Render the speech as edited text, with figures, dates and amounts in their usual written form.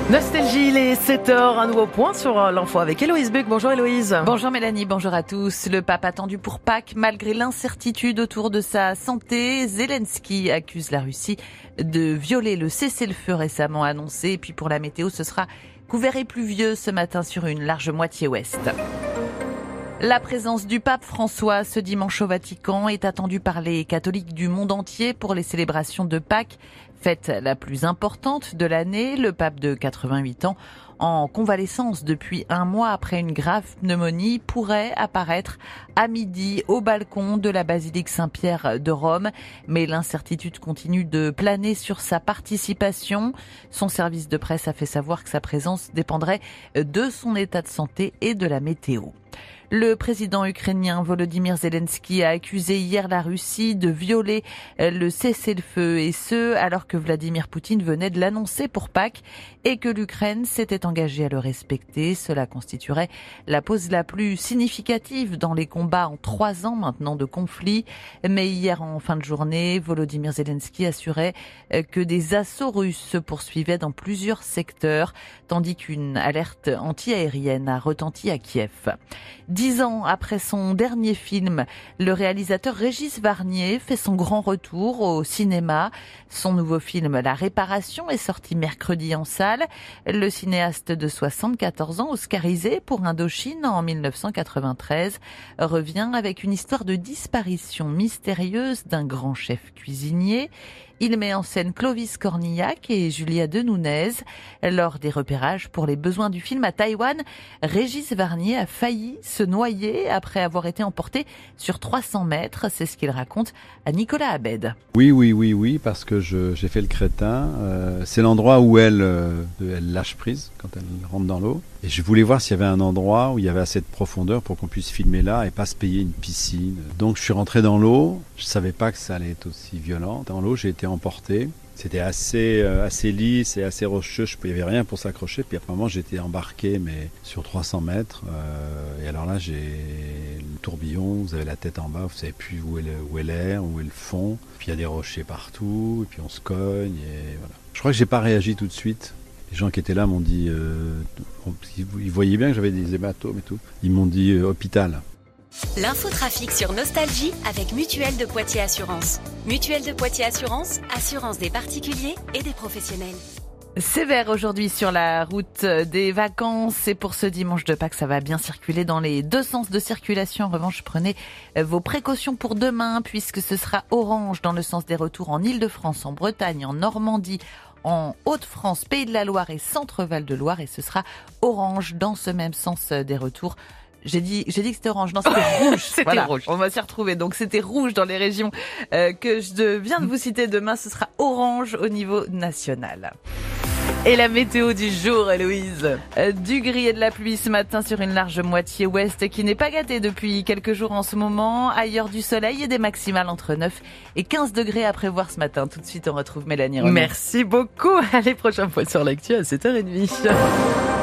Nostalgie, les 7h, un nouveau point sur l'info avec Héloïse Buck. Bonjour Héloïse. Bonjour Mélanie, bonjour à tous. Le pape attendu pour Pâques, malgré l'incertitude autour de sa santé. Zelensky accuse la Russie de violer le cessez-le-feu récemment annoncé. Et puis pour la météo, ce sera couvert et pluvieux ce matin sur une large moitié ouest. La présence du pape François ce dimanche au Vatican est attendue par les catholiques du monde entier pour les célébrations de Pâques, fête la plus importante de l'année. Le pape de 88 ans, en convalescence depuis un mois après une grave pneumonie, pourrait apparaître à midi au balcon de la basilique Saint-Pierre de Rome. Mais l'incertitude continue de planer sur sa participation. Son service de presse a fait savoir que sa présence dépendrait de son état de santé et de la météo. Le président ukrainien Volodymyr Zelensky a accusé hier la Russie de violer le cessez-le-feu, et ce alors que Vladimir Poutine venait de l'annoncer pour Pâques et que l'Ukraine s'était engagée à le respecter. Cela constituerait la pause la plus significative dans les combats en 3 ans maintenant de conflit. Mais hier en fin de journée, Volodymyr Zelensky assurait que des assauts russes se poursuivaient dans plusieurs secteurs, tandis qu'une alerte anti-aérienne a retenti à Kiev. 10 ans après son dernier film, le réalisateur Régis Varnier fait son grand retour au cinéma. Son nouveau film La Réparation est sorti mercredi en salle. Le cinéaste de 74 ans, oscarisé pour Indochine en 1993, revient avec une histoire de disparition mystérieuse d'un grand chef cuisinier. Il met en scène Clovis Cornillac et Julia Denouznez. Lors des repérages pour les besoins du film à Taïwan, Régis Varnier a failli se noyer après avoir été emporté sur 300 mètres. C'est ce qu'il raconte à Nicolas Abed. Oui, parce que j'ai fait le crétin. C'est l'endroit où elle lâche prise quand elle rentre dans l'eau. Et je voulais voir s'il y avait un endroit où il y avait assez de profondeur pour qu'on puisse filmer là et pas se payer une piscine. Donc je suis rentré dans l'eau. Je savais pas que ça allait être aussi violent. Dans l'eau, j'ai été emporté. C'était assez lisse et assez rocheux. Il n'y avait rien pour s'accrocher. Puis à un moment, j'étais embarqué, mais sur 300 mètres. Et alors là, j'ai le tourbillon. Vous avez la tête en bas. Vous savez plus où est l'air, où est le fond. Puis il y a des rochers partout. Et puis on se cogne. Et voilà. Je crois que j'ai pas réagi tout de suite. Les gens qui étaient là m'ont dit, ils voyaient bien que j'avais des hématomes et tout. Ils m'ont dit hôpital. L'infotrafic sur Nostalgie avec Mutuelle de Poitiers Assurance. Mutuelle de Poitiers Assurance, assurance des particuliers et des professionnels. Sévère aujourd'hui sur la route des vacances, et pour ce dimanche de Pâques, ça va bien circuler dans les deux sens de circulation. En revanche, prenez vos précautions pour demain, puisque ce sera orange dans le sens des retours en Île-de-France, en Bretagne, en Normandie, en Hauts-de-France, Pays de la Loire et Centre-Val de Loire, et ce sera orange dans ce même sens des retours. J'ai dit que c'était orange. Non, c'était rouge. C'était rouge. On va s'y retrouver. Donc, c'était rouge dans les régions que je viens de vous citer. Demain, ce sera orange au niveau national. Et la météo du jour, Héloïse. Du gris et de la pluie ce matin sur une large moitié ouest qui n'est pas gâtée depuis quelques jours en ce moment. Ailleurs, du soleil et des maximales entre 9 et 15 degrés à prévoir ce matin. Tout de suite, on retrouve Mélanie Renaud. Merci beaucoup. Allez, prochain point sur l'actu à 7h30.